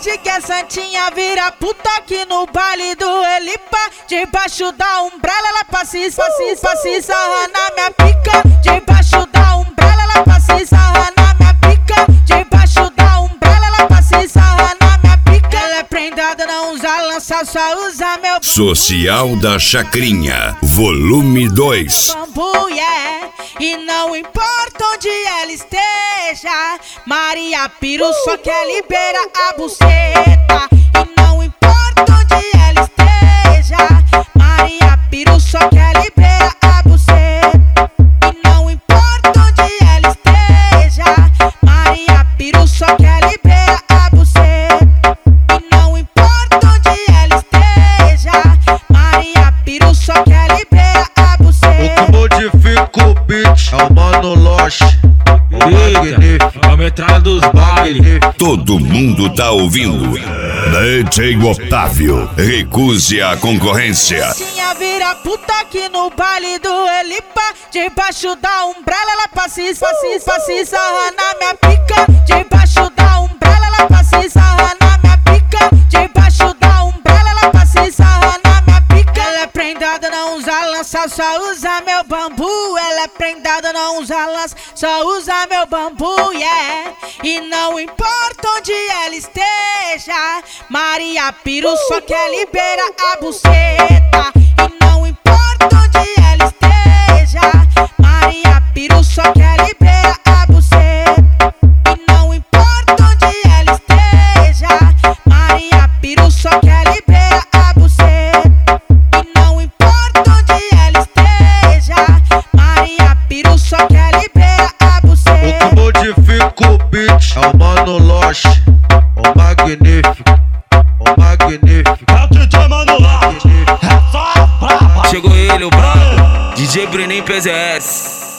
pode que a santinha vira puta aqui no baile do Elipa. Debaixo da umbrella ela passa e sarra na minha pica. Debaixo da umbrella ela passa e sarra na minha pica. Debaixo da umbrella ela passa e sarra na minha pica. Ela é prendada, não usa lança, só usa meu Social da Chacrinha, volume 2. bambu, yeah. E não importa onde ela esteja, Maria Piru só quer liberar a buceta. E não importa onde ela esteja, Maria Piru só quer liberar a buceta. E não importa onde ela esteja, Maria Piru só quer liberar a buceta. E não importa onde ela esteja, Maria Piru só quer liberar a buceta. O que modifica o beat é o Mano Lost, o magnífico, é a metralha dos bailes. Todo mundo tá ouvindo. DJ Otávio, recuse a concorrência. Santinha vira puta aqui no baile do Elipa. Debaixo da umbrella ela passa e sarra na minha pica. Debaixo da umbrella ela passa e sarra na minha pica. Debaixo da umbrella ela passa e sarra na minha pica. Ela é prendada, não usa lança, só usa meu bambu. Ela é prendada, não usa lança, só usa meu bambu, yeah. E não importa onde ela esteja, Maria Piru só quer liberar a buceta. E não importa onde ela esteja, Maria Piru só quer liberar a buceta. E não importa onde ela esteja, Maria Piru só quer liberar a buceta. E não importa onde ela esteja, Maria Piru só quer liberar a buceta. o que modifica o beat é o Mano Lost, o magnífico, o magnífico. É o DJ Mano Lost. Chegou ele, o brabo, DJ Bruninho PZS.